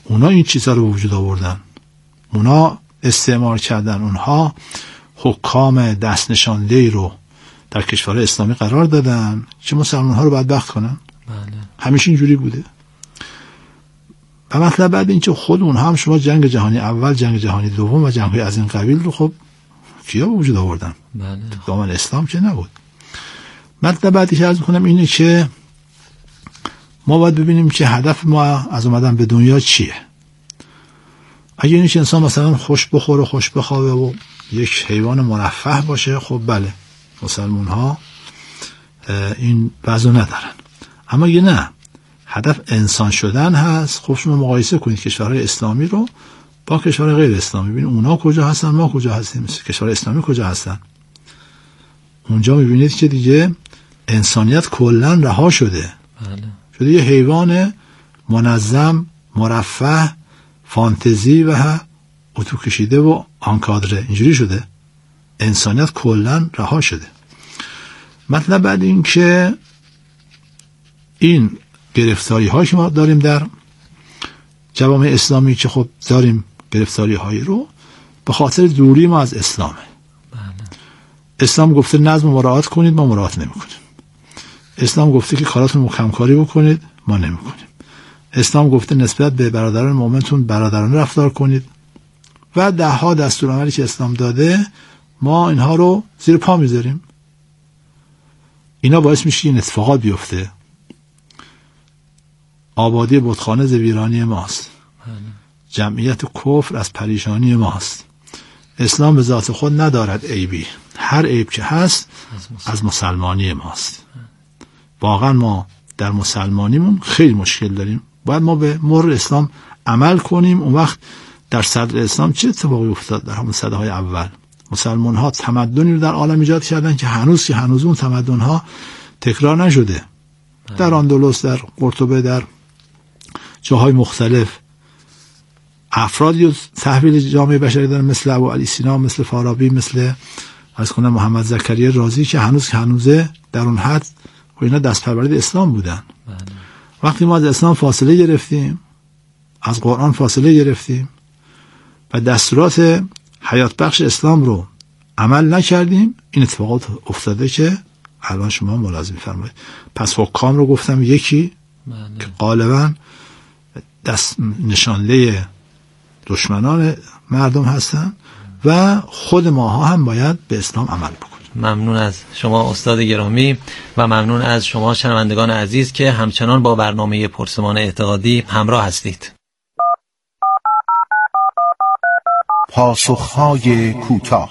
اونا این چیزا رو وجود آوردن، اونا استعمار کردن، اونها حکام دست نشانده رو در کشور اسلامی قرار دادن که مسلمان ها رو بدبخت کنن. بله. همیشه اینجوری بوده. و مطلب بعد این که خود اونها هم، شما جنگ جهانی اول، جنگ جهانی دوم و جنگ‌های از این قبیل رو خب کیا وجود آوردن؟ بله. دامن اسلام که نبود. مطلب بعدی که عرض می‌کنم اینه که ما باید ببینیم که هدف ما از اومدن به دنیا چیه. اگه اینه که انسان مثلا خوش بخوره، خوش بخوابه و یک حیوان مرفه باشه، خب بله، مسلمان ها این وضع ندارن. اما اگه نه، هدف انسان شدن هست، خب شما مقایسه کنید کشورهای اسلامی رو با کشورهای غیر اسلامی، ببینید اونا کجا هستن، ما کجا هستیم. کشور اسلامی کجا هستن؟ اونجا میبینید که دیگه انسانیت کلا رها شده. بله. شده یه حیوان منظم، مرفه، فانتزی و اتو کشیده و آنکادره، اینجوری شده. انسانیت کلا رها شده. مطلب بعد این که این گرفتاری هایی که ما داریم در جوامع اسلامی، که خب داریم گرفتاری هایی رو به خاطر دوری ما از اسلامه. بله. اسلام گفته نظم مراعات کنید، ما مراعات نمی کنیم. اسلام گفته که کاراتون محکم‌کاری بکنید، ما نمی کنیم. اسلام گفته نسبت به برادران مؤمنتون برادرانه رفتار کنید و ده ها دستورالعملی که اسلام داده ما اینها رو زیر پا میذاریم. اینا باعث میشه این اتفاقات بیفته. آبادی بتخانه ز ویرانی ماست. جمعیت کفر از پریشانی ماست. اسلام به ذات خود ندارد عیبی، هر عیب که هست از مسلمانی ماست. واقعا ما در مسلمانیمون خیلی مشکل داریم. باید ما به مر اسلام عمل کنیم. اون وقت در صدر اسلام چه اتفاقی افتاد؟ در همون صدهای اول مسلمان ها تمدنی رو در عالم ایجاد کردن که هنوز اون تمدن ها تکرار نشده. در اندلس، در قرطبه، در جاهای مختلف افرادی رو تحویل جامعه بشری دارن، مثل ابو علی سینا، مثل فارابی، مثل محمد زکریا رازی، که هنوزه در اون حد و اینا دست پرورد اسلام بودن. وقتی ما از اسلام فاصله گرفتیم، از قرآن فاصله گرفتیم و دستورات حیات بخش اسلام رو عمل نکردیم، این اتفاقات افتاده که الان شما ملاحظه می‌فرمایید. پس حکام رو گفتم یکی که غالباً دست نشانده دشمنان مردم هستن و خود ماها هم باید به اسلام عمل بکنیم. ممنون از شما استاد گرامی و ممنون از شما شنوندگان عزیز که همچنان با برنامه پرسمان اعتقادی همراه هستید. پاسخهای کوتاه.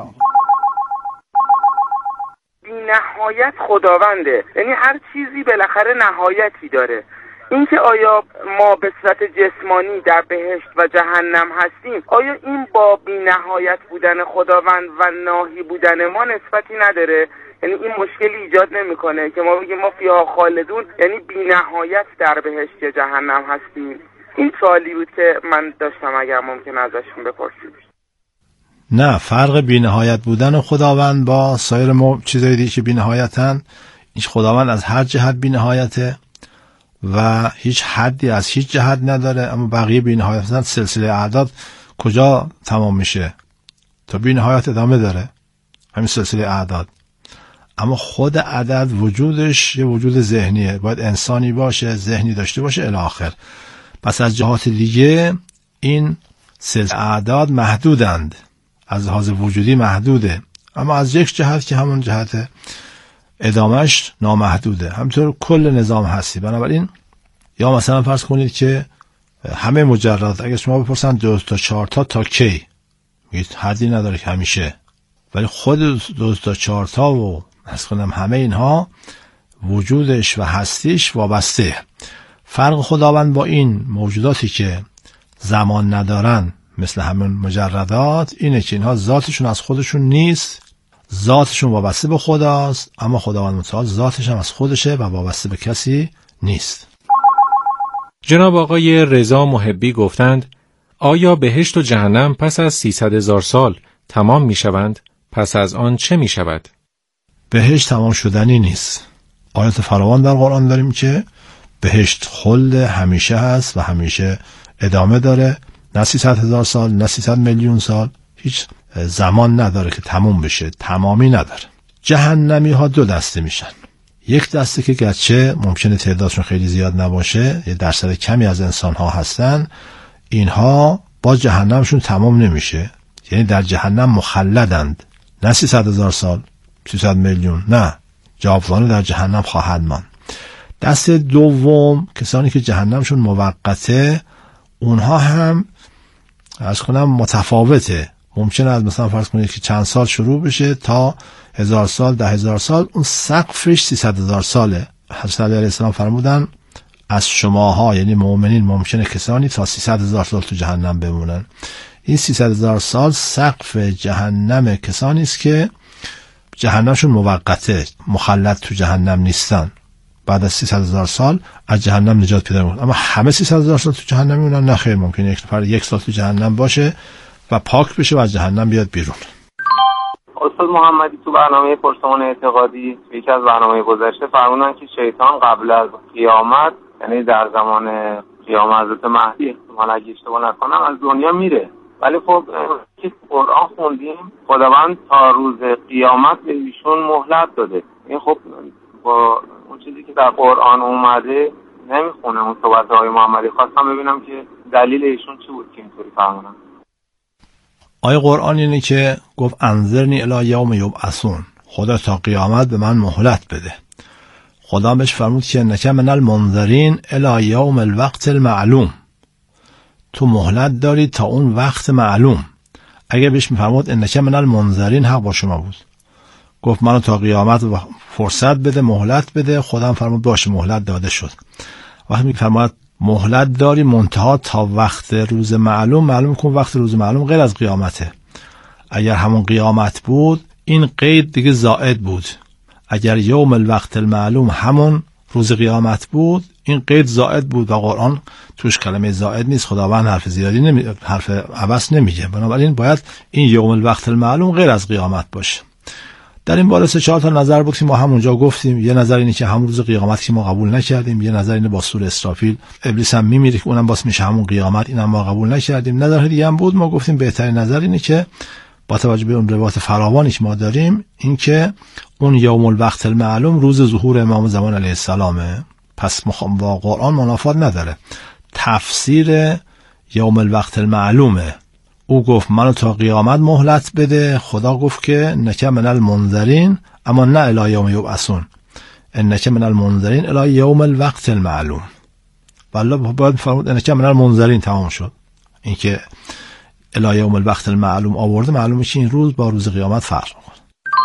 بی‌نهایت خداونده، یعنی هر چیزی بالاخره نهایتی داره. اینکه آیا ما به صورت جسمانی در بهشت و جهنم هستیم، آیا این با بی‌نهایت بودن خداوند و ناهی بودن ما نسبتی نداره؟ یعنی این مشکلی ایجاد نمیکنه که ما بگیم ما فیها خالدون، یعنی بی‌نهایت در بهشت یا جهنم هستیم؟ این سوالی بود که من داشتم، اگر ممکن ازشون بپرسید. نه، فرق بی‌نهایت بودن خداوند با سایر چیزای دیگه که بی‌نهایتن، این خداوند از هر جهت بی‌نهایته و هیچ حدی از هیچ جهت نداره. اما بقیه بی‌نهایت هستن. سلسله اعداد کجا تمام میشه؟ تا بی‌نهایت ادامه داره همین سلسله اعداد. اما خود عدد وجودش یه وجود ذهنیه، باید انسانی باشه، ذهنی داشته باشه الی آخر. پس از جهات دیگه این سلسله اعداد محدودند، از لحاظ وجودی محدوده، اما از یک جهت که همون جهت ادامهش نامحدوده. همینطور کل نظام هستی. بنابراین یا مثلا فرض کنید که همه مجرد، اگر شما بپرسن 2 تا 4 تا کی، میگید حدی نداره که همیشه، ولی خود 2 تا 4 تا و مثلا همه اینها وجودش و هستیش وابسته. فرق خداوند با این موجوداتی که زمان ندارن مثل همون مجردات اینه که اینها ذاتشون از خودشون نیست، ذاتشون وابسته به خداست، اما خداوند متعال ذاتش هم از خودشه و وابسته به کسی نیست. جناب آقای رضا محبی گفتند آیا بهشت و جهنم پس از 300,000 سال تمام می شوند؟ پس از آن چه می شود؟ بهشت تمام شدنی نیست. آیات فراوان در قرآن داریم که بهشت خلد همیشه هست و همیشه ادامه داره، نه 300,000 سال، نه 300 میلیون سال، هیچ زمان نداره که تموم بشه، تمامی نداره. جهنمی ها دو دسته میشن. یک دسته که گرچه ممکنه تعدادشون خیلی زیاد نباشه، یه درصد کمی از انسان ها هستن، اینها با جهنمشون تمام نمیشه، یعنی در جهنم مخلدند، نه 300,000 سال، 300 میلیون، نه، جاودانه در جهنم خواهد ماند. دست دوم کسانی که جهنمشون موقته، اونها هم عرض کنم متفاوته. ممکنه از مثلا فرض کنید که چند سال شروع بشه تا 1000 سال، 10,000 سال، اون سقفش 300,000 ساله. حضرت علیه السلام فرمودن از شماها یعنی مؤمنین ممکنه کسانی تا 300,000 سال تو جهنم بمونن. این 300,000 سال سقف جهنم کسانی است که جهنمشون موقته، مخلد تو جهنم نیستن، بعد از 300,000 سال از جهنم نجات پیدا میکنن. اما همه 300,000 سال تو جهنم میمونن؟ نه خیر، ممکنه یک نفر 1 سال تو جهنم باشه و پاک بشه و از جهنم بیاد بیرون. استاد محمدی تو برنامه پرسمان اعتقادی یکی از برنامه گذشته فرمودن که شیطان قبل از قیامت، یعنی در زمان قیام حضرت مهدی احتمال اگه اشتباه نکنم، از دنیا میره. ولی خب که قرآن خوندیم خداوند تا روز قیامت به ایشون مهلت داده. این خب با اون چیزی که در قرآن اومده نمیخونه اون صحبت‌های محمدی. خواستم ببینم که دلیل ایشون چی بود که اینطوری فرمودن. آیه قرآن اینه که گفت انظرنی الی یوم یبعثون، خدا تا قیامت به من مهلت بده. خدا بهش فرمود که انک من المنذرین الی یوم الوقت المعلوم، تو مهلت داری تا اون وقت معلوم. اگه بهش میفرمود انک من المنذرین، حق با شما بود، گفت منو تا قیامت فرصت بده، مهلت بده. خدا هم فرمود باشه، مهلت داده شد. وقتی میفرماد مهلت داری منتها تا وقت روز معلوم، معلوم کن وقت روز معلوم غیر از قیامته. اگر همون قیامت بود این قید دیگه زائد بود. اگر یوم الوقت المعلوم همون روز قیامت بود این قید زائد بود و قرآن توش کلمه زائد نیست. خداوند حرف زیادی حرف عبث نمیگه. بنابراین باید این یوم الوقت المعلوم غیر از قیامت باشه. در این باره 3-4 تا نظر بود که ما همونجا گفتیم. یه نظر اینه که همون روز قیامت که ما قبول نکردیم، یه نظر اینه با سور اسرافیل ابلیس هم میمیره که اونم باز میشه همون قیامت، اینم ما قبول نکردیم. نظر دیگه هم بود، ما گفتیم بهترین نظر اینه که با توجه به اون روایت فراوانی که ما داریم این که اون یوم الوقت المعلوم روز ظهور امام زمان علیه السلامه، پس با قرآن منافات نداره. تفسیر یوم الوقت المعلومه. او گفت منو تا قیامت مهلت بده، خدا گفت که انک من المنذرین، اما نه الی یوم یبعثون، انک من المنذرین الی یوم الوقت المعلوم. والله باید فرمود انک من المنذرین، تمام شد. این که الی یوم الوقت المعلوم آورده، معلومه که این روز با روز قیامت فرق میکنه.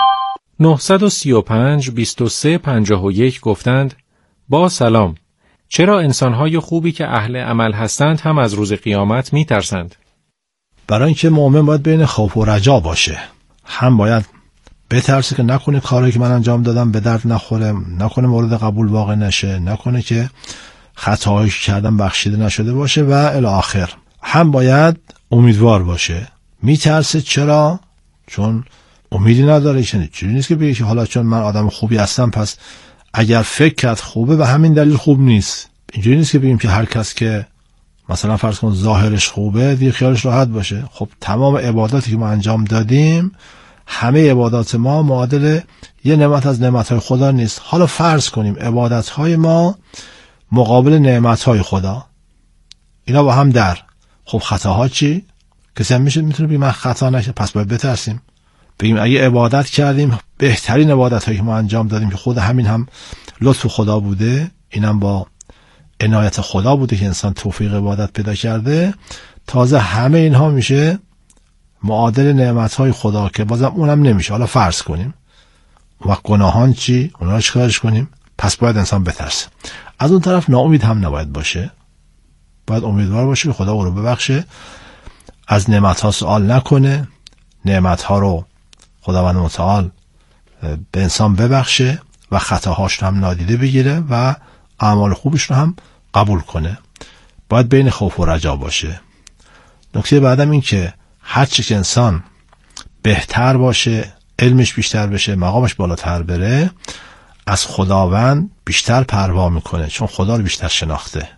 935 23 51 گفتند با سلام، چرا انسان‌های خوبی که اهل عمل هستند هم از روز قیامت می‌ترسند؟ برای اینکه مؤمن باید بین خوف و رجا باشه. هم باید بترسه که نکنه کاری که من انجام دادم به درد نخوره، نکنه مورد قبول واقع نشه، نکنه که خطاهایی که کردم بخشیده نشده باشه و الی آخر. هم باید امیدوار باشه. میترسه چرا؟ چون امیدی نداره. چیزی نیست که بگه که حالا چون من آدم خوبی هستم پس اگر فکر کرد خوبه و همین دلیل خوب نیست. اینجوری نیست که بگیم که هر کس که مثلا فرض کن ظاهرش خوبه دیگه خیالش راحت باشه. خب تمام عباداتی که ما انجام دادیم، همه عبادات ما معادل یه نعمت از نعمتهای خدا نیست. حالا فرض کنیم عبادتهای ما مقابل نعمتهای خدا، اینا با هم در. خب خطاها چی؟ کسی هم میتونه بگه من خطا نشه، پس باید بترسیم. بگیم اگه عبادت کردیم، بهترین عبادتهایی که ما انجام دادیم که خود همین هم لطف خدا بوده، اینم با عنایت خدا بوده که انسان توفیق عبادت پیدا کرده، تازه همه اینها میشه معادل نعمتهای خدا که بازم اونم نمیشه. حالا فرض کنیم و گناهان چی؟ اونا رو چیکارش کنیم؟ پس باید انسان بترسه. از اون طرف ناامید هم نباید باشه، باید امیدوار باشه که خدا او رو ببخشه، از نعمتها سوال نکنه، نعمتها رو خداوند متعال به انسان ببخشه و خطاهاش رو هم نادیده بگیره و اعمال خوبش رو هم قبول کنه. باید بین خوف و رجا باشه. نکته بعدم این که هر چی که انسان بهتر باشه، علمش بیشتر بشه، مقامش بالاتر بره، از خداوند بیشتر پروا میکنه، چون خدا رو بیشتر شناخته.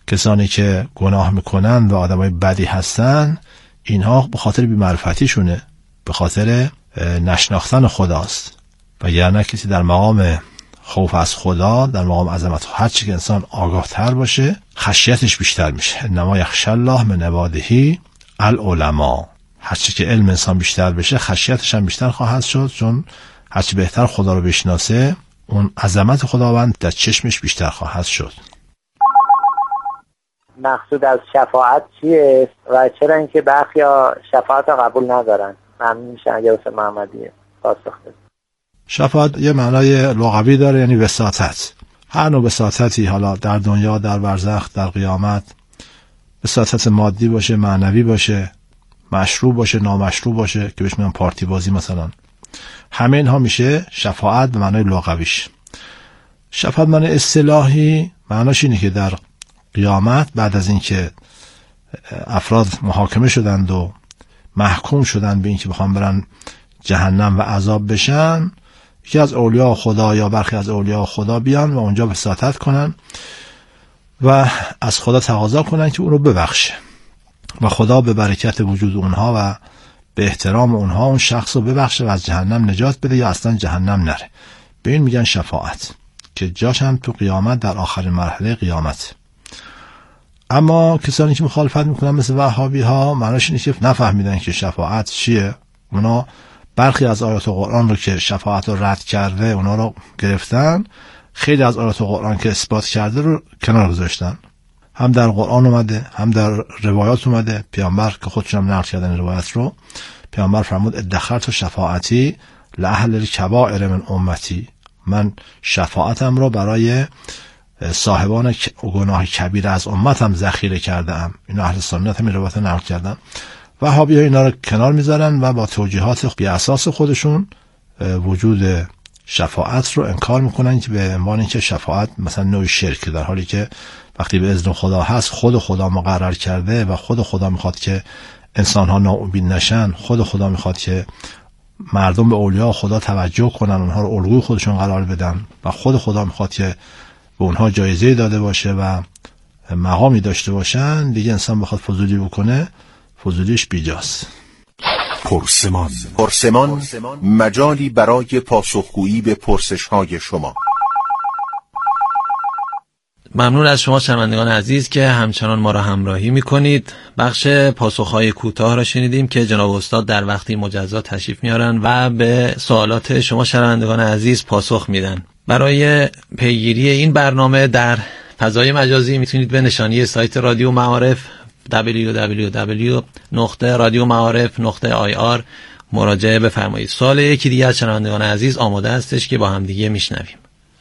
کسانی که گناه میکنن و آدمای بدی هستن، اینها به خاطر بی‌معرفتیشونه، به خاطر نشناختن خداست. و یعنی کسی در مقام خوف از خدا، در مقام عظمت، هر چی که انسان آگاه تر باشه خشیتش بیشتر میشه. انما یخشی الله من عباده العلماء. هر چی که علم انسان بیشتر بشه خشیتش هم بیشتر خواهد شد، چون هر چی بهتر خدا رو بشناسه اون عظمت خداوند در چشمش بیشتر خواهد شد. مقصود از شفاعت چیه و چرا اینکه برخیا شفاعت رو قبول ندارن؟ ممنون میشن اگه حسین محمدی پاسخ بده. شفاعت یه معنای لغوی داره، یعنی وساطت. هر نوع وساطتی، حالا در دنیا، در برزخ، در قیامت، وساطت مادی باشه، معنوی باشه، مشروع باشه، نامشروع باشه که بهش میگن پارتی بازی مثلا، همه اینها میشه شفاعت به معنای لغویش. شفاعت معنای اصطلاحی معناش اینه که در قیامت بعد از اینکه افراد محاکمه شدند و محکوم شدند به اینکه بخوام برن جهنم و عذاب بشن، یکی از اولیاء خدا یا برخی از اولیاء خدا بیان و اونجا وساطت کنن و از خدا تقاضا کنن که اون رو ببخشه و خدا به برکت وجود اونها و به احترام اونها اون شخص رو ببخشه و از جهنم نجات بده یا اصلا جهنم نره. به این میگن شفاعت، که جاش هم تو قیامت، در آخرین مرحله قیامت. اما کسانی که مخالفت میکنن مثل وهابی ها، معناش اینه که نفهمیدن که شفاعت چیه. اونا برخی از آیات قرآن رو که شفاعت رو رد کرده اونا رو گرفتن، خیلی از آیات قرآن که اثبات کرده رو کنار گذاشتن. هم در قرآن اومده، هم در روایات اومده. پیامبر که خودشون هم نقل کردن روایت رو، پیامبر فرمود ادخرت شفاعتی لأهل الکبائر من امتی. من شفاعتم رو برای صاحبان گناه کبیر از امتم ذخیره کردم. اینا اهل سنت هم این روایت نقل کردن. وهابی‌ها اینا رو کنار میذارن و با توجیهات بی اساس خودشون وجود شفاعت رو انکار میکنن که به عنوان اینکه شفاعت مثلا نوع شرک، در حالی که وقتی به اذن خدا هست، خود خدا مقرر کرده و خود خدا میخواد که انسان ها ناامید نشن، خود خدا میخواد که مردم به اولیاء خدا توجه کنن، اونها رو الگوی خودشون قرار بدن و خود خدا میخواد که به اونها جایزه داده باشه و مقامی داشته باشن. دیگه انسان بخواد فضولی بکنه، فضولیش بیجاست. پرسمان مجالی برای پاسخگویی به پرسش‌های شما. ممنون از شما شنوندگان عزیز که همچنان ما را همراهی می‌کنید. بخش پاسخ‌های کوتاه را شنیدیم که جناب استاد در وقتی مجزا تشریف میارن و به سوالات شما شنوندگان عزیز پاسخ میدن. برای پیگیری این برنامه در فضای مجازی میتونید به نشانی سایت رادیو معارف www.radioma'arif.ir مراجعه بفرمایید. سوال یکی دیگه از شنوندگان عزیز آماده هستش که با هم دیگه میشنویم.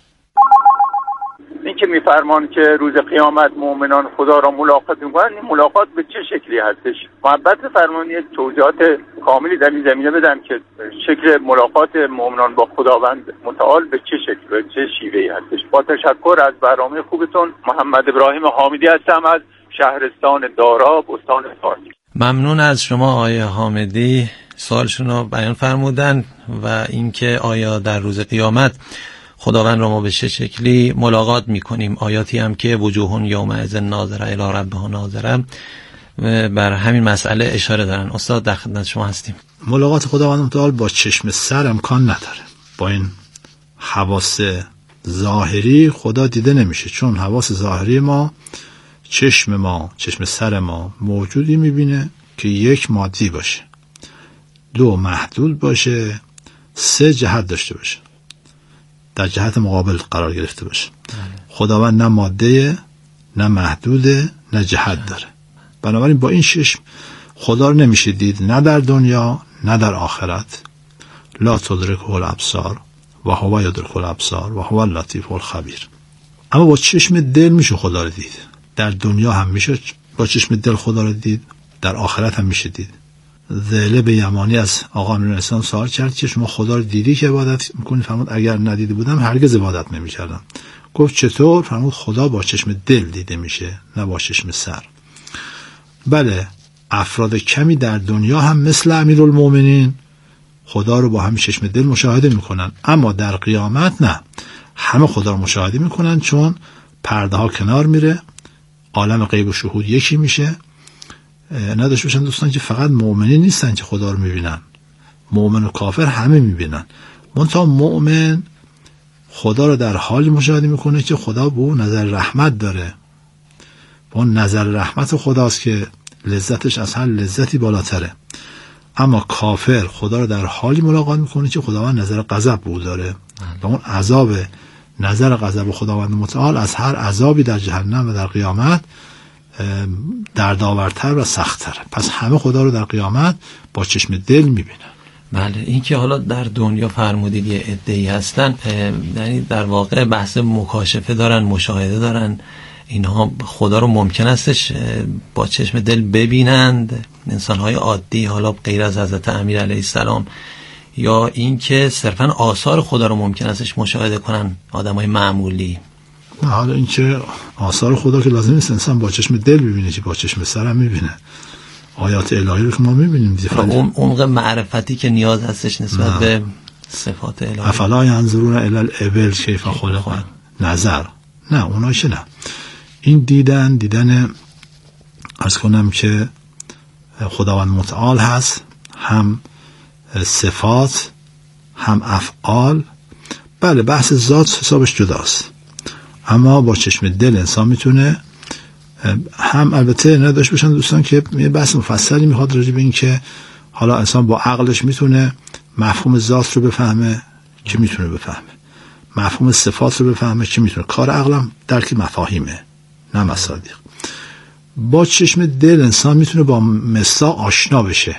این که میفرمان که روز قیامت مؤمنان خدا را ملاقات میکنن، این ملاقات به چه شکلی هستش؟ محبت فرمانید توضیحات کاملی در این زمینه بدن که شکل ملاقات مؤمنان با خداوند متعال به چه شکل، به چه شیوهی هستش. با تشکر از برنامه خوبتون. محمد ابراهیم حامدی هستم از شهرستان داراب، استان فارسی. ممنون از شما آقای حامدی، سوالشون رو بیان فرمودن و اینکه آیا در روز قیامت خداوند رو ما به چه شکلی ملاقات میکنیم. آیاتی هم که وجوه یومئذ ناظره الی ربها ناظره بر همین مسئله اشاره دارن. استاد در خدمت شما هستیم. ملاقات خداوند متعال با چشم سر امکان نداره. با این حواس ظاهری خدا دیده نمیشه، چون حواس ظاهری ما، چشم سر ما موجودی میبینه که یک مادی باشه، دو محدود باشه، سه جهت داشته باشه، در جهت مقابل قرار گرفته باشه. خداوند نه ماده، نه محدوده، نه جهت داره. بنابراین با این چشم خدا رو نمیشه دید، نه در دنیا نه در آخرت. لا تدرکه الابصار و هو یدرک الابصار و هو اللطیف الخبیر. اما با چشم دل میشه خدا رو دید. در دنیا هم میشه با چشم دل خدا رو دید، در آخرت هم میشه دید. ذیل یمانی از آقا امیرالحسن سوال کرد که شما خدا رو دیدی که عبادت میکنی؟ فرمود اگر ندیده بودم هرگز عبادت نمیکردم. گفت چطور؟ فرمود خدا با چشم دل دیده میشه، نه با چشم سر. بله، افراد کمی در دنیا هم مثل امیرالمومنین خدا رو با همین چشم دل مشاهده میکنن، اما در قیامت نه، همه خدا رو مشاهده میکنن، چون پرده ها کنار میره، عالم غیب و شهود یکی میشه. نداشته باشن دوستان که فقط مؤمنین نیستن که خدا رو میبینن، مؤمن و کافر همه میبینن. منتها مؤمن خدا رو در حالی مشاهده میکنه که خدا به اون نظر رحمت داره، به اون نظر رحمت خداست که لذتش از هر لذتی بالاتره. اما کافر خدا رو در حالی ملاقات میکنه که خداوند نظر غضب به او داره و اون عذاب نظر غضب خداوند متعال از هر عذابی در جهنم و در قیامت دردآورتر و سخت‌تر. پس همه خدا رو در قیامت با چشم دل میبینن. بله، این که حالا در دنیا فرمودید یه عده‌ای هستن، یعنی در واقع بحث مکاشفه دارن، مشاهده دارن، اینها خدا رو ممکن استش با چشم دل ببینند، انسان‌های عادی، حالا غیر از حضرت امیر علیه السلام، یا این که صرفاً آثار خدا رو ممکن استش مشاهده کنن آدمای معمولی؟ نه، حالا این که آثار خدا که لازم نیست انسان با چشم دل ببینه، که با چشم سر هم میبینه. آیات الهی رو که ما میبینیم، اون عمق معرفتی که نیاز هستش نسبت به صفات الهی. افلا ینظرون الی الابل کیف خلقت، نظر نه، اونها که نه، این دیدن عرض کنم که خداوند متعال هست، هم صفات هم افعال. بله، بحث ذات حسابش جداست، اما با چشم دل انسان میتونه هم. البته نداشت باشن دوستان که یه بحث مفصلی میخواد راجع به این که حالا انسان با عقلش میتونه مفهوم ذات رو بفهمه که میتونه بفهمه، مفهوم صفات رو بفهمه که میتونه. کار عقلم درک مفاهیمه نه مصادیق. با چشم دل انسان میتونه با مصداق آشنا بشه،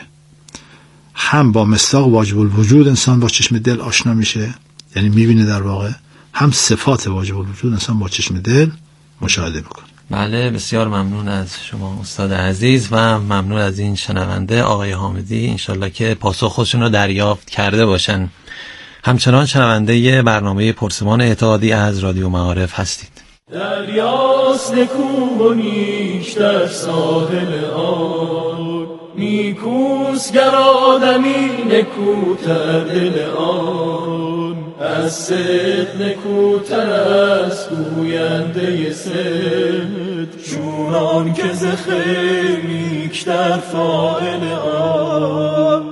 هم با مصداق واجب الوجود انسان با چشم دل آشنا میشه، یعنی میبینه در واقع، هم صفات واجب الوجود انسان با چشم دل مشاهده میکنه. بله، بسیار ممنون از شما استاد عزیز و ممنون از این شنونده آقای حامدی. انشالله که پاسخ خودشون رو دریافت کرده باشن. همچنان شنونده برنامه پرسمان اعتقادی از رادیو معارف هستید. دریاست نکو و نیش در ساحل آن، نیکوست گر آدمی نکوتر دل آن، از صدق نکوتر است گوینده صدق، چونان که ز خیر نیک در فاعل آن.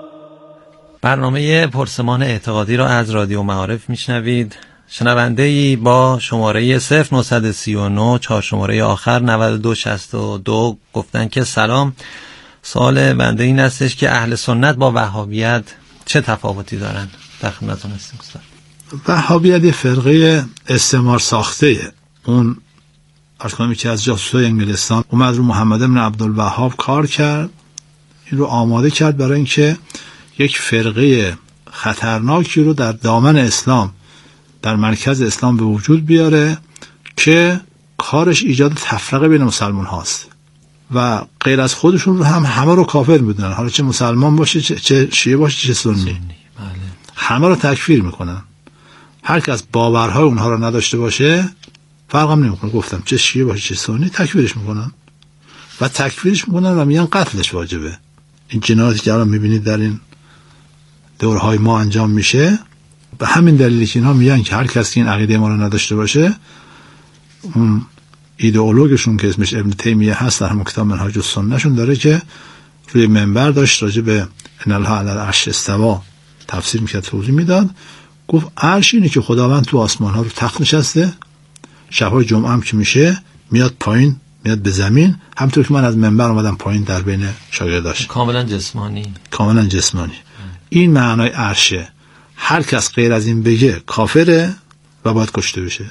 برنامه پرسمان اعتقادی را از رادیو معارف میشنوید. شنونده‌ای با شماره 0939 4 شماره آخر 9262 گفتن که سلام، سوال بنده این استش که اهل سنت با وهابیت چه تفاوتی دارن؟ در خدمتتون هستیم استاد. وهابیت یه فرقه استعمار ساخته. اون عرض کنم که از جاسوسای انگلستان اومد رو محمد بن عبدالوهاب کار کرد، این رو آماده کرد برای اینکه یک فرقه خطرناکی رو در دامن اسلام، در مرکز اسلام به وجود بیاره که کارش ایجاد تفرقه بین مسلمان هاست و غیر از خودشون رو هم همه رو کافر میدونن، حالا چه مسلمان باشه چه شیعه باشه چه سنی. بله. همه رو تکفیر میکنن. هر کس باورهای اونها رو نداشته باشه فرق هم نمیکنه، گفتم چه شیعه باشه چه سنی تکفیرش میکنن و تکفیرش میکنن و میگن قتلش واجبه. این جنایاتی که الان میبینید در این دورهای ما انجام میشه به همین دلیلی که اینها میگن که هر کسی که این عقیده ما رو نداشته باشه، اون ایدئولوگشون که اسمش ابن تیمیه هست در همون کتاب منهاج السنه شون داره که روی منبر داشت راجع به ان الله علی العرش استوى تفسیر میکرد، توضیح میداد. گفت عرش اینه که خداوند تو آسمان ها رو تخت نشسته، شبهای جمعه هم که میشه میاد پایین، میاد به زمین، همونطور که من از منبر اومدم پایین در بین شاگرداش. کاملا جسمانی. این معنای عرشه. هر کس غیر از این بگه کافره و باید کشته بشه.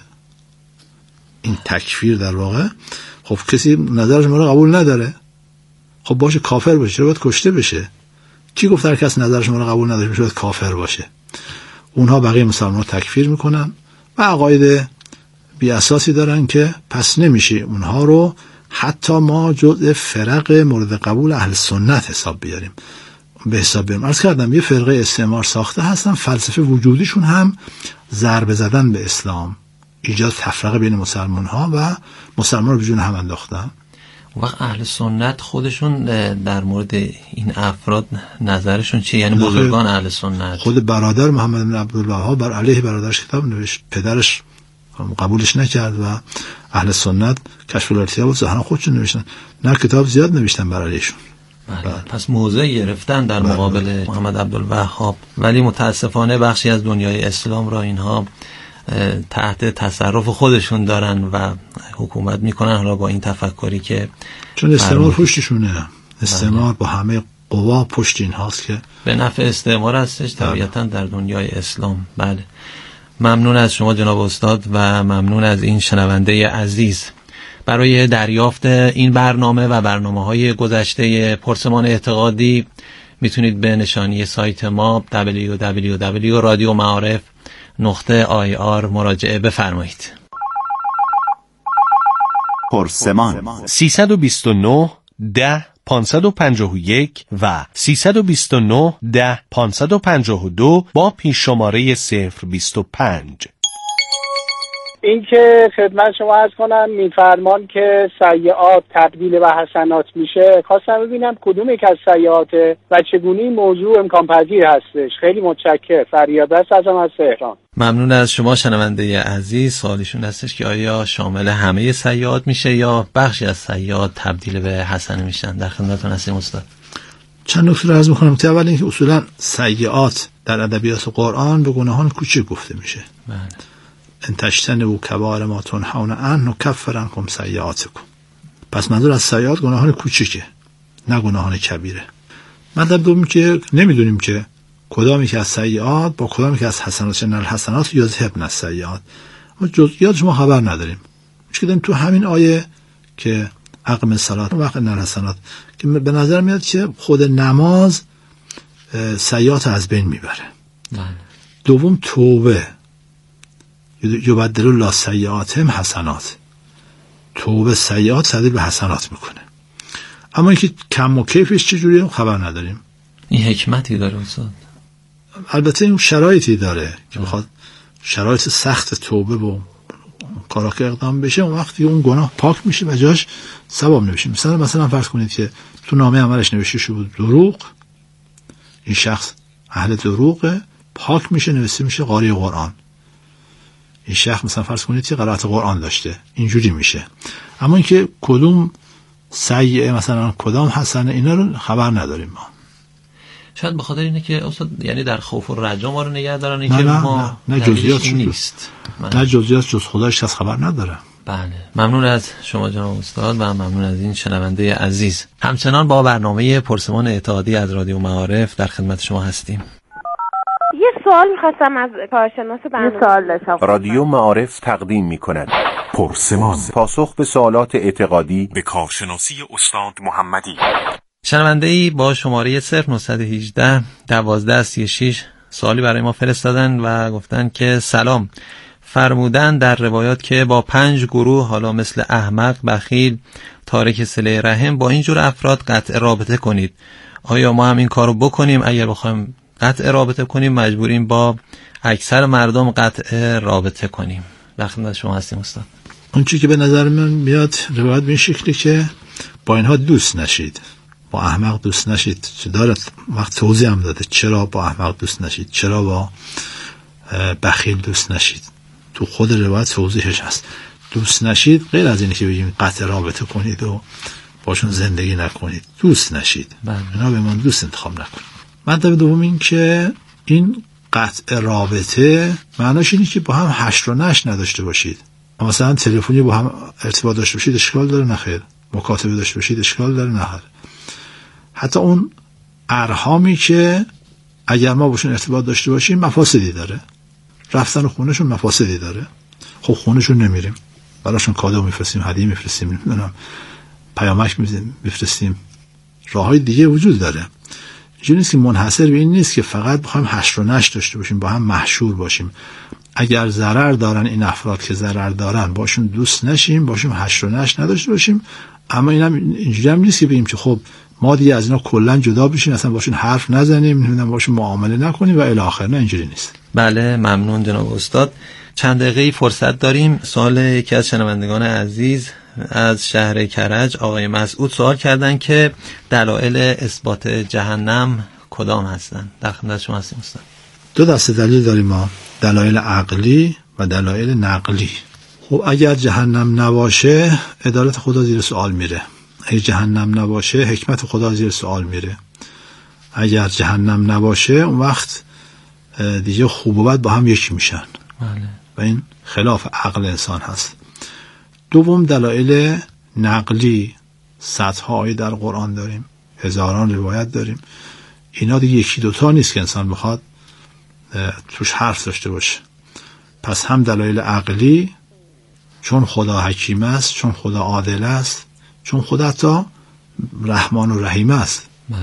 این تکفیر در واقع. خب کسی نظرش ما رو قبول نداره، خب باشه کافر باشه، چرا باید کشته بشه؟ کی گفت هر کس نظرش ما رو قبول نداره باید کافر باشه؟ اونها بقیه مسلمان رو تکفیر میکنن و عقاید بی اساسی دارن که پس نمیشه اونها رو حتی ما جزء فرق مورد قبول اهل سنت حساب بیاریم. عرض کردم یه فرقه استعمار ساخته هستن، فلسفه وجودیشون هم ضربه زدن به اسلام، ایجاد تفرقه بین مسلمان ها و مسلمان رو به جون هم انداختن. وقت اهل سنت خودشون در مورد این افراد نظرشون چیه؟ یعنی بزرگان اهل سنت. خود برادر محمد بن عبدالوهاب بر علیه برادرش کتاب نوشت، پدرش قبولش نکرد و اهل سنت کشف الارتیاب ظاهرا خودشون نوشتن، نه کتاب زیاد نوشتن برایشون. پس موضع گرفتن در مقابل محمد عبدالوهاب، ولی متاسفانه بخشی از دنیای اسلام را اینها تحت تصرف خودشون دارن و حکومت میکنن، حالا با این تفکری که چون استعمار پشتشونه، استعمار با همه قوا پشت این هاست که به نفع استعمار هستش طبیعتا در دنیای اسلام. بله، ممنون از شما جناب استاد و ممنون از این شنونده عزیز. برای دریافت این برنامه و برنامه‌های گذشته پرسمان اعتقادی میتونید به نشانی سایت ما www.radiomعارف.ir مراجعه بفرمایید. پرسمان 329 10 551 و 329 10 552 با پیش شماره 025. این که خدمت شما عرض کنم میفرمان که سیئات تبدیل به حسنات میشه، خواستم ببینم کدوم یک از سیئاته و چگونه این موضوع امکان پذیر هستش. خیلی متشکرم. فریاد است ازم از تهران. ممنون از شما شنونده عزیز. سوالیشون هستش که آیا شامل همه سیئات میشه یا بخشی از سیئات تبدیل به حسنه میشن؟ در خدمتتون هستیم استاد. چند نکته رو عرض می‌کنم. اول اینکه اصولا سیئات در ادبیات قرآن به گناهان کوچک گفته میشه. بله. ان تجتنبوا کبائر ما تنهون عنه نکفر عنکم سیئاتکم. پس منظور از سیئات گناهان کوچکه، نه گناهان کبیره. مطلب دوم که نمیدونیم که کدامی که از سیئات با کدامی که از حسنات، ان الحسنات یذهبن السیئات، ما جزئیاتش ما خبر نداریم. مشکل تو همین آیه که اقم الصلاة و ان الحسنات که به نظر میاد که خود نماز سیئات از بین میبره. دوم توبه، یبدل الله سیئاتهم حسنات، توبه سیئات تبدیل به حسنات میکنه. اما اینکه کم و کیفش چجوریه خبر نداریم. این حکمتی داره استاد؟ البته این شرایطی داره که بخواد شرایط سخت توبه و کارا که اقدام بشه، اون وقتی اون گناه پاک میشه و جاش ثواب نمیشه. مثلا فرض کنید که تو نامه عملش نوشته شده دروغ، این شخص اهل دروغه، پاک میشه، نوشته میشه قاری قرآن. این شخص مثلا فرض کنید که قرائت قرآن داشته، اینجوری میشه. اما اینکه کدوم سیئه مثلا کدام حسنه، اینا رو خبر نداریم ما. شاید به خاطر اینه که استاد یعنی در خوف و رجا ما رو نگه دارن، اینکه ما نه جزئیات نیست، نه جزئیات جز خداش کس خبر نداره. بله، ممنون از شما جناب استاد و ممنون از این شنونده عزیز. همچنان با برنامه پرسمان اعتقادی از رادیو معارف در خدمت شما هستیم. یه سوال می‌خواستم از کارشناس برنامه. رادیو معارف تقدیم می‌کند پرسمان، پاسخ به سوالات اعتقادی به کارشناسی استاد محمدی. شنونده‌ای با شماره 0918 1236 سوالی برای ما فرستادن و گفتن که سلام، فرمودن در روایات که با 5 گروه، حالا مثل احمق، بخیل، تارک صله رحم، با این جور افراد قطع رابطه کنید. آیا ما هم این کارو بکنیم؟ اگر بخوایم قطع رابطه کنیم مجبوریم با اکثر مردم قطع رابطه کنیم؟ در خدمت شما هستیم استاد. اون چیزی که به نظر من میاد روایت به این شکلی که با اینها دوست نشید، با احمق دوست نشید. چه دارد وقت توضیح هم داده چرا با احمق دوست نشید، چرا با بخیل دوست نشید. تو خود روایت توضیحش هست. دوست نشید غیر از اینه که بگیم قطع رابطه کنید و باشون زندگی نکنید، دوست نشید. اینا به من دوست انتخاب نکنید. مطلب دوم این که این قطع رابطه معناش اینه که با هم حشر و نشر نداشته باشید. مثلا تلفنی با هم ارتباط داشته باشید اشکال داره؟ نه خیر. مکاتبه داشته باشید اشکال داره؟ نه خیر. حتی اون ارحامی که اگر ما باشون ارتباط داشته باشیم مفاسدی داره. رفتن خونهشون مفاسدی داره. خب خونهشون نمیریم، براشون کادو میفرستیم، هدیه میفرستیم، نمیدونم پیامک میفرستیم، راههای دیگه وجود داره. اینجوری نیست که منحصر به این نیست که فقط بخوایم حشر و نشر داشته باشیم، با هم محشور باشیم. اگر ضرر دارن این افراد که ضرر دارن باشون دوست نشیم، باشون حشر و نشر نداشته باشیم. اما اینم اینجوری هم نیست که بگیم که خب ما دیگه از اینا کلا جدا بشیم، اصلا باشون حرف نزنیم، نمیدونم باشون معامله نکنیم و الی آخر. نه اینجوری نیست. بله، ممنون جناب استاد. چند دقیقه فرصت داریم. سوال یکی از شنوندگان عزیز از شهر کرج، آقای مسعود، سوال کردن که دلایل اثبات جهنم کدام هستند؟ در خدمت شما هستیم استاد. دو دسته دلیل داریم ما، دلایل عقلی و دلایل نقلی. خب اگر جهنم نباشه عدالت خدا زیر سوال میره. اگر جهنم نباشه حکمت خدا زیر سوال میره. اگر جهنم نباشه اون وقت دیگه خوب و بد با هم یکی میشن. بله. و این خلاف عقل انسان هست. دوم دلایل نقلی، صدها آیه در قرآن داریم، هزاران روایت داریم. اینا دیگه یکی دوتا نیست که انسان بخواد توش حرف داشته باشه. پس هم دلایل عقلی، چون خدا حکیم است، چون خدا عادل است، چون خدا تا رحمان و رحیم است. بله.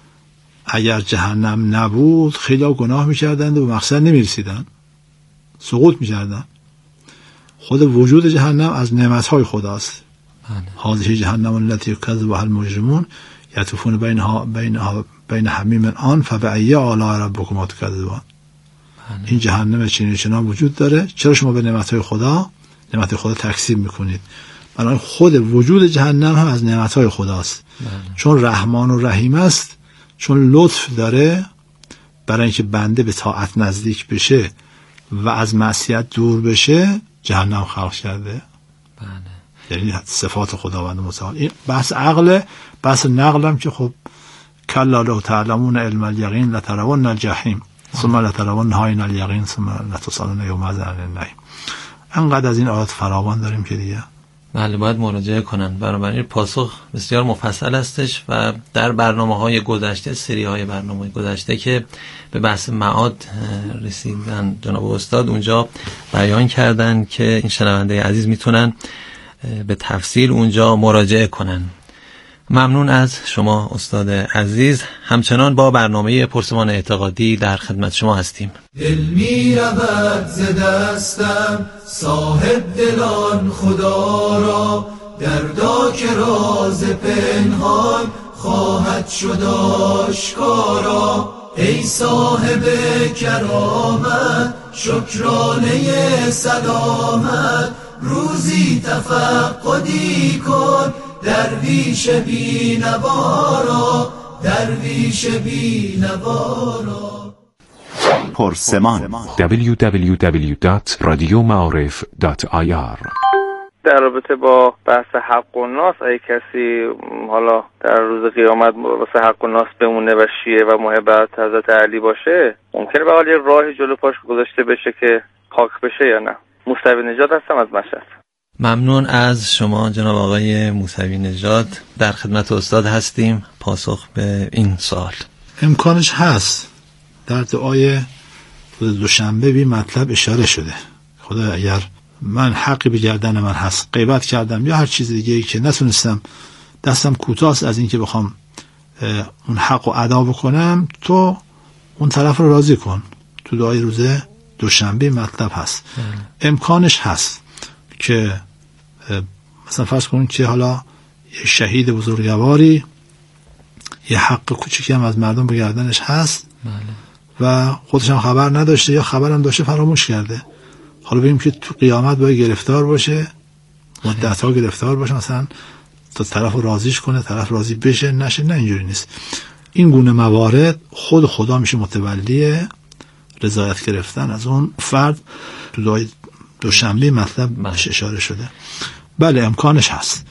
اگر جهنم نبود خیلی ها گناه میکردند و به مقصد نمیرسیدن، سقوط میکردن. خود وجود جهنم از نعمتهای خداست. هذه جهنم التي كذبها المجرمون یطوفون بین حمیم آن فبأی آلاء ربکما تکذبان. این جهنم چنان وجود داره، چرا شما به نعمت خدا تکذیب میکنید؟ بنابراین خود وجود جهنم هم از نعمتهای خداست. چون رحمان و رحیم است، چون لطف داره برای اینکه بنده به طاعت نزدیک بشه و از معصیت دور بشه جهنم خلق کرده. یعنی صفات خداوند متعال. این بحث عقل، بحث نقلم که خب کلا لو تعلمون علم الیقین لترون الجحیم ثم لترونها عین الیقین ثم لتسالون یومئذ عن النعیم. انقدر از این آیات فراوان داریم که دیگه بله باید مراجعه کنن. بنابراین پاسخ بسیار مفصل هستش و در برنامه‌های گذشته، سری‌های برنامه‌های گذشته که به بحث معاد رسیدن جناب استاد اونجا بیان کردن که این شنونده عزیز میتونن به تفصیل اونجا مراجعه کنن. ممنون از شما استاد عزیز. همچنان با برنامه پرسمان اعتقادی در خدمت شما هستیم. دل می رود ز دستم صاحب دلان خدا را، دردا که راز پنهان خواهد شد آشکارا. ای صاحب کرامت شکرانه سلامت، روزی تفقدی کن درویش بی نوارا، درویش بی نوارا. پرسمان www.radiomaarif.ir. در رابطه با بحث حق و ناس، اگه کسی حالا در روز قیامت واسه حق و ناس بمونه و شیعه و محب حضرت علی باشه، ممکنه به حال یه راهی جلو پاش گذاشته بشه که پاک بشه یا نه؟ موسوی نژاد هستم از مشهد. ممنون از شما جناب آقای موسوی نژاد. در خدمت استاد هستیم پاسخ به این سوال. امکانش هست. در دعای دوشنبه بی مطلب اشاره شده. خدا اگر من حقی به گردن من هست، غیبت کردم یا هر چیز دیگه‌ای که نتونستم، دستم کوتاست از این که بخوام اون حق رو ادا بکنم، تو اون طرف رو راضی کن. تو دعای روز دوشنبه مطلب هست. امکانش هست که مثلا فرض کنید که حالا یه شهید بزرگواری یه حق کوچیکی هم از مردم به گردنش هست و خودش هم خبر نداشته یا خبرم داشته فراموش کرده. حالا ببینیم که تو قیامت باید گرفتار باشه، مدت‌ها گرفتار باشه، مثلا تا طرف راضیش کنه، طرف راضی بشه نشه. نه، اینجوری نیست. این گونه موارد خود خدا میشه متولی رضایت گرفتن از اون فرد. تو دعای دوشنبه مطلب اشاره شده. بله امکانش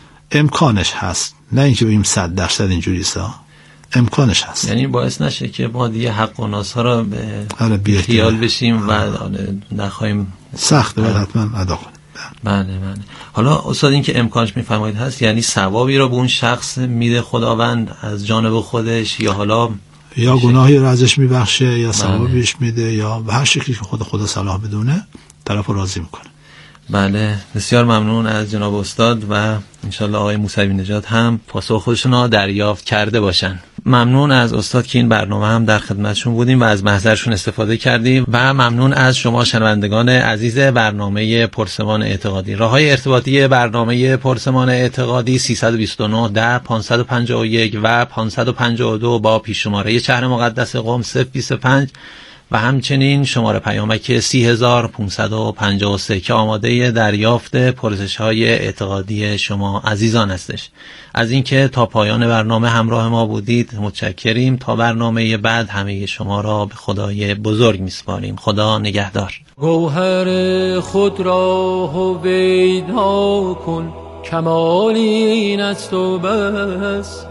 هست. نه اینکه بگیم 100% اینجوری است. امکانش هست. یعنی باعث نشه که ما دیگه حق و ناس ها را به خیال بشیم و نخواهیم. سخته باید حتما ادا کنیم. بله. حالا استاد این که امکانش میفرمایید هست، یعنی ثوابی را به اون شخص میده خداوند از جانب خودش، یا حالا یا گناهی را ازش میبخشه یا ثوابیش میده، یا به هر شکلی که خدا صلاح بدونه طرف راضی میکنه. بله بسیار ممنون از جناب استاد و انشالله آقای موسوی نژاد هم پاسخ خودشون را دریافت کرده باشن. ممنون از استاد که این برنامه هم در خدمتشون بودیم و از محضرشون استفاده کردیم و ممنون از شما شنوندگان عزیز برنامه پرسمان اعتقادی. راههای ارتباطی برنامه پرسمان اعتقادی 329 10 551 و 552 با پیش شماره شهر مقدس قم 025 و همچنین شماره پیامک 30553 که آماده دریافت پرسش‌های اعتقادی شما عزیزان هستش. از اینکه تا پایان برنامه همراه ما بودید متشکریم. تا برنامه بعد همه شما را به خدای بزرگ میسپاریم. خدا نگهدار. گوهر خود را هویدا کن، کمال این است و بس.